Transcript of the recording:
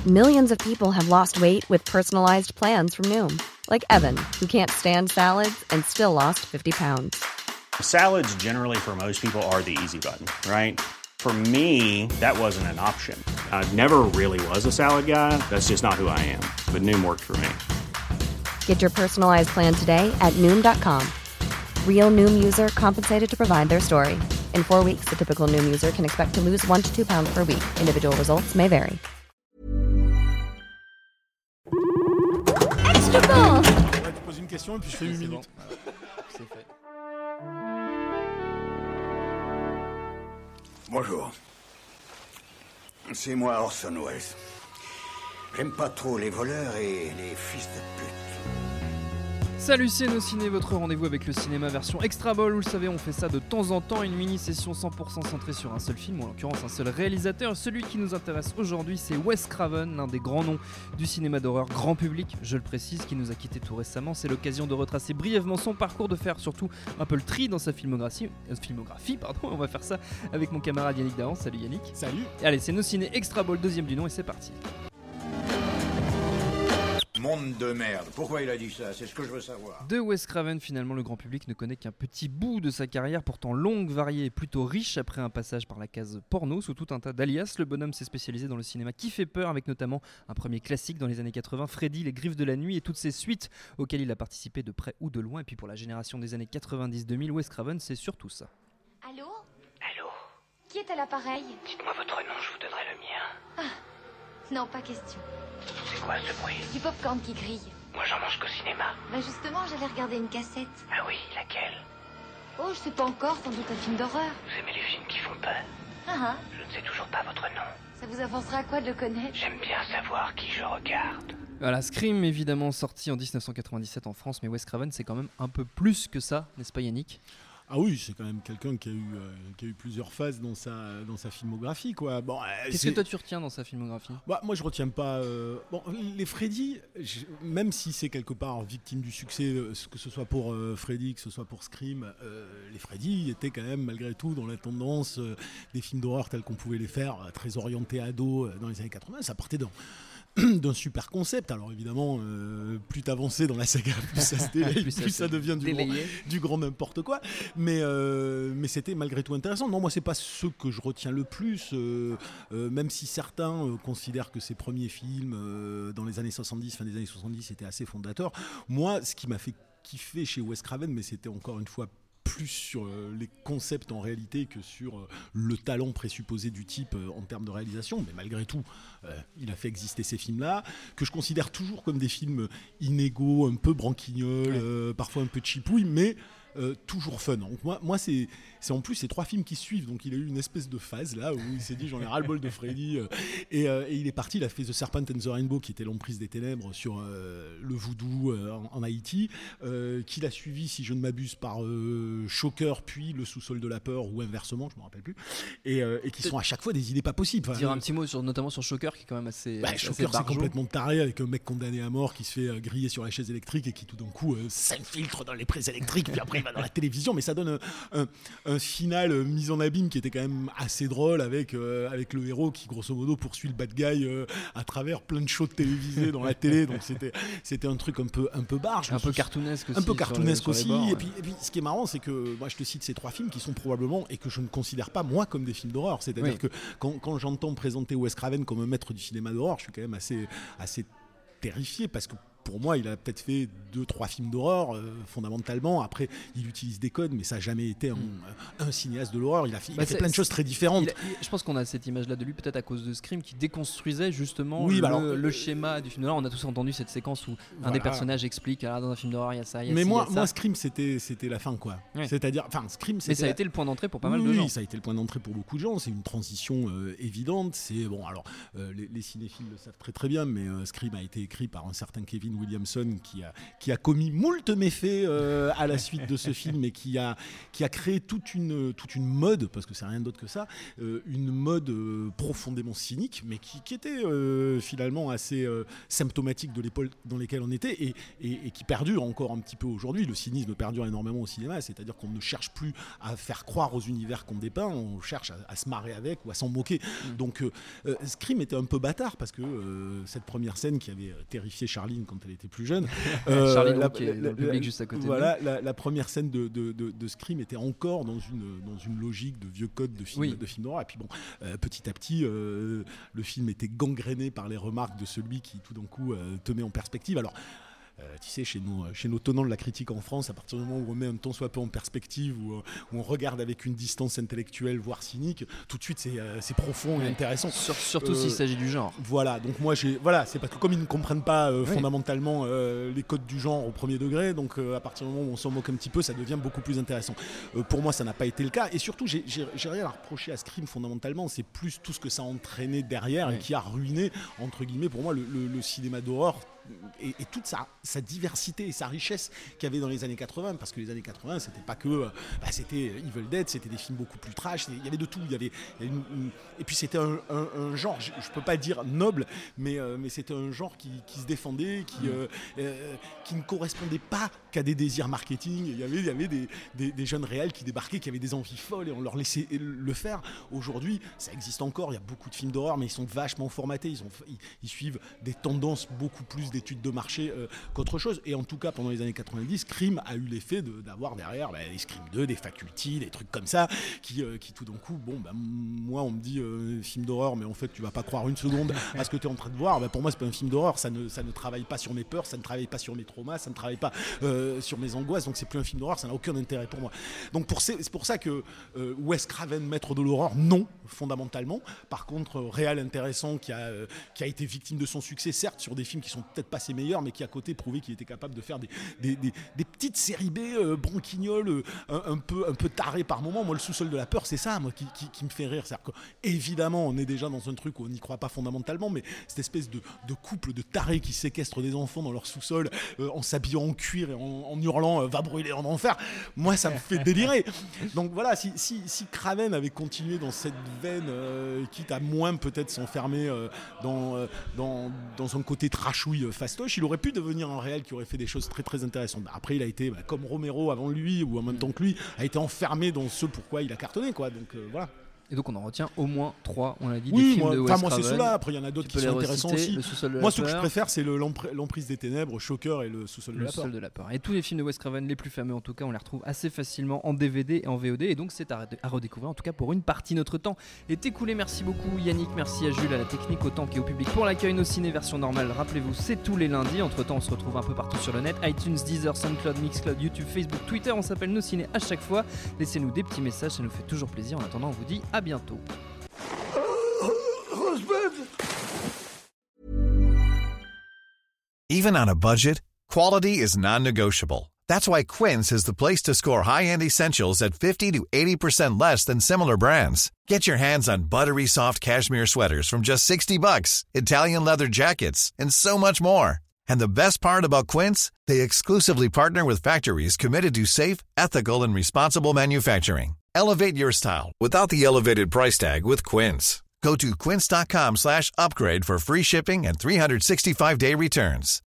Millions of people have lost weight with personalized plans from Noom. Like Evan, who can't stand salads and still lost 50 pounds. Salads generally for most people are the easy button, right? For me, that wasn't an option. I never really was a salad guy. That's just not who I am. But Noom worked for me. Get your personalized plan today at Noom.com. Real Noom user compensated to provide their story. In 4 weeks, the typical Noom user can expect to lose 1 to 2 pounds per week. Individual results may vary. Extra ball. Ouais, tu poses une question et puis je fais 8 minutes. Bon. C'est fait. Bonjour. C'est moi Orson Welles. J'aime pas trop les voleurs et les fils de pute. Salut, c'est Nos Ciné, votre rendez-vous avec le cinéma version Extra Ball. Vous le savez, on fait ça de temps en temps, une mini-session 100% centrée sur un seul film, ou en l'occurrence un seul réalisateur. Celui qui nous intéresse aujourd'hui, c'est Wes Craven, l'un des grands noms du cinéma d'horreur grand public, je le précise, qui nous a quittés tout récemment. C'est l'occasion de retracer brièvement son parcours, de faire surtout un peu le tri dans sa filmographie. On va faire ça avec mon camarade Yannick Dahan. Salut Yannick. Salut. Et allez, c'est Nos Ciné Extra Ball, deuxième du nom, et c'est parti. Monde de merde. Pourquoi il a dit ça? C'est ce que je veux savoir. De Wes Craven, finalement, le grand public ne connaît qu'un petit bout de sa carrière, pourtant longue, variée et plutôt riche. Après un passage par la case porno sous tout un tas d'alias, le bonhomme s'est spécialisé dans le cinéma qui fait peur, avec notamment un premier classique dans les années 80, Freddy, Les Griffes de la Nuit, et toutes ses suites auxquelles il a participé de près ou de loin. Et puis pour la génération des années 90-2000, Wes Craven, c'est surtout ça. Allô? Allô? Qui est à l'appareil? Dites-moi votre nom, je vous donnerai le mien. Non, pas question. C'est quoi ce bruit? Du popcorn qui grille. Moi j'en mange qu'au cinéma. Bah justement, j'allais regarder une cassette. Ah oui, laquelle? Oh, je sais pas encore, sans doute un film d'horreur. Vous aimez les films qui font peur? Ah, Je ne sais toujours pas votre nom. ça vous avancera à quoi de le connaître? J'aime bien savoir qui je regarde. Voilà, Scream, évidemment sorti en 1997 en France, mais Wes Craven, c'est quand même un peu plus que ça, n'est-ce pas Yannick ? Ah oui, c'est quand même quelqu'un qui a eu plusieurs phases dans sa filmographie, quoi. Bon, Qu'est-ce que toi tu retiens dans sa filmographie ? Bah, moi, je retiens pas. Bon, les Freddy, même si c'est quelque part victime du succès, que ce soit pour Freddy, que ce soit pour Scream, les Freddy étaient quand même malgré tout dans la tendance des films d'horreur tels qu'on pouvait les faire, très orientés ados dans les années 80. Ça partait d'un super concept. Alors évidemment, plus t'avançais dans la saga, plus ça se délaye, plus ça devient du grand n'importe quoi. Mais c'était malgré tout intéressant. Non, moi c'est pas ce que je retiens le plus, même si certains considèrent que ses premiers films dans les années 70, fin des années 70, étaient assez fondateurs. Moi, ce qui m'a fait kiffer chez Wes Craven, mais c'était encore une fois plus sur les concepts en réalité que sur le talent présupposé du type en termes de réalisation, mais malgré tout il a fait exister ces films-là que je considère toujours comme des films inégaux, un peu branquignoles, parfois un peu chipouilles, mais toujours fun. Donc moi c'est en plus ces 3 films qui suivent, donc il a eu une espèce de phase là où il s'est dit j'en ai ras-le-bol de Freddy et il est parti, il a fait The Serpent and the Rainbow qui était l'emprise des ténèbres sur le voodoo en Haïti, qu'il a suivi si je ne m'abuse par Shocker puis Le sous-sol de la peur ou inversement, je me rappelle plus, et qui sont à chaque fois des idées pas possibles. Dire un petit mot notamment sur Shocker qui est quand même assez Shocker, c'est complètement taré avec un mec condamné à mort qui se fait griller sur la chaise électrique et qui tout d'un coup s'infiltre dans les prises électriques puis après il va dans la télévision, mais ça donne un final mis en abîme qui était quand même assez drôle avec le héros qui grosso modo poursuit le bad guy à travers plein de shows télévisés dans la télé, donc c'était un truc un peu barge, un peu cartoonesque aussi, aussi, bords, et puis ce qui est marrant c'est que moi je te cite ces 3 films qui sont probablement, et que je ne considère pas moi comme des films d'horreur, c'est-à-dire que quand j'entends présenter Wes Craven comme un maître du cinéma d'horreur, je suis quand même assez terrifié, parce que pour moi, il a peut-être fait 2-3 films d'horreur fondamentalement. Après, il utilise des codes, mais ça n'a jamais été un cinéaste de l'horreur. Il a fait plein de choses très différentes. Je pense qu'on a cette image-là de lui peut-être à cause de Scream, qui déconstruisait justement le schéma du film d'horreur. On a tous entendu cette séquence où un des personnages explique dans un film d'horreur, il y a ça, il y a mais ça. moi, Scream, c'était la fin, quoi. Ouais. C'est-à-dire, Scream, mais ça a été le point d'entrée pour pas mal de gens. Oui, ça a été le point d'entrée pour beaucoup de gens. C'est une transition évidente. C'est bon, alors les cinéphiles le savent très très bien, mais Scream a été écrit par un certain Kevin Williamson qui a commis moult méfaits à la suite de ce film et qui a créé toute une mode, parce que c'est rien d'autre que ça, une mode profondément cynique, mais qui était finalement assez symptomatique de l'époque dans laquelle on était et qui perdure encore un petit peu aujourd'hui. Le cynisme perdure énormément au cinéma, c'est-à-dire qu'on ne cherche plus à faire croire aux univers qu'on dépeint, on cherche à se marrer avec ou à s'en moquer. Donc Scream était un peu bâtard parce que cette première scène qui avait terrifié Charline quand elle était plus jeune, Charline qui est dans le public juste à côté. Voilà, la première scène de Scream était encore dans une logique de vieux code de film d'horreur. Et puis bon, petit à petit, le film était gangréné par les remarques de celui qui tout d'un coup te met en perspective. Alors, tu sais, chez nos tenants de la critique en France, à partir du moment où on met un tant soit peu en perspective, où on regarde avec une distance intellectuelle, voire cynique, tout de suite c'est profond et intéressant. Surtout s'il s'agit du genre. Voilà, donc moi c'est parce que comme ils ne comprennent pas fondamentalement les codes du genre au premier degré, donc à partir du moment où on s'en moque un petit peu, ça devient beaucoup plus intéressant. Pour moi, ça n'a pas été le cas, et surtout j'ai rien à reprocher à Scream fondamentalement, c'est plus tout ce que ça a entraîné derrière et qui a ruiné, entre guillemets, pour moi, le cinéma d'horreur. Et toute sa diversité et sa richesse qu'il y avait dans les années 80, parce que les années 80 c'était pas que c'était Evil Dead, c'était des films beaucoup plus trash, il y avait de tout, et puis c'était un genre, je peux pas dire noble, mais c'était un genre qui se défendait, qui ne correspondait pas qu'à des désirs marketing. Il y avait des jeunes réels qui débarquaient, qui avaient des envies folles et on leur laissait le faire. Aujourd'hui ça existe encore, il y a beaucoup de films d'horreur, mais ils sont vachement formatés, ils suivent des tendances beaucoup plus d'études de marché qu'autre chose. Et en tout cas, pendant les années 90, Scream a eu l'effet d'avoir derrière des Scream 2, des Faculty, des trucs comme ça, qui tout d'un coup, moi on me dit film d'horreur, mais en fait tu vas pas croire une seconde à ce que tu es en train de voir. Pour moi c'est pas un film d'horreur, ça ne travaille pas sur mes peurs, ça ne travaille pas sur mes traumas, ça ne travaille pas sur mes angoisses, donc c'est plus un film d'horreur, ça n'a aucun intérêt pour moi. Donc c'est pour ça que Wes Craven, maître de l'horreur, non, fondamentalement. Par contre, réal intéressant qui a été victime de son succès, certes sur des films qui sont peut-être pas ses meilleurs, mais qui à côté prouvait qu'il était capable de faire des petites séries B branquignoles, un peu tarées par moment. Moi, le sous-sol de la peur, c'est ça, moi, qui me fait rire. C'est-à-dire évidemment, on est déjà dans un truc où on n'y croit pas fondamentalement, mais cette espèce de couple de tarés qui séquestrent des enfants dans leur sous-sol en s'habillant en cuir et en hurlant va brûler en enfer, moi ça me fait délirer. Donc voilà, si Craven avait continué dans cette veine, quitte à moins peut-être s'enfermer dans un côté trashouille fastoche, il aurait pu devenir un réel qui aurait fait des choses très très intéressantes. Après il a été comme Romero avant lui ou en même temps que lui, a été enfermé dans ce pourquoi il a cartonné quoi. Donc voilà. Et donc on en retient au moins 3, on l'a dit, des films de Wes Craven. Moi c'est ceux-là, après il y en a d'autres qui sont intéressants aussi. Moi ce que je préfère c'est l'emprise des ténèbres, Shocker et le sous-sol de la peur. Et tous les films de Wes Craven les plus fameux en tout cas, on les retrouve assez facilement en DVD et en VOD, et donc c'est à redécouvrir en tout cas pour une partie. Notre temps est écoulé, merci beaucoup Yannick, merci à Jules, à la technique, au temps et au public pour l'accueil. Nos ciné version normale, rappelez-vous, c'est tous les lundis. Entre temps on se retrouve un peu partout sur le net, iTunes, Deezer, SoundCloud, Mixcloud, YouTube, Facebook, Twitter, on s'appelle Nos Ciné à chaque fois. Laissez-nous des petits messages, ça nous fait toujours plaisir. En attendant on vous dit à bientôt. Even on a budget, quality is non-negotiable. That's why Quince is the place to score high-end essentials at 50 to 80% less than similar brands. Get your hands on buttery soft cashmere sweaters from just $60, Italian leather jackets, and so much more. And the best part about Quince, they exclusively partner with factories committed to safe, ethical, and responsible manufacturing. Elevate your style without the elevated price tag with Quince. Go to quince.com/upgrade for free shipping and 365-day returns.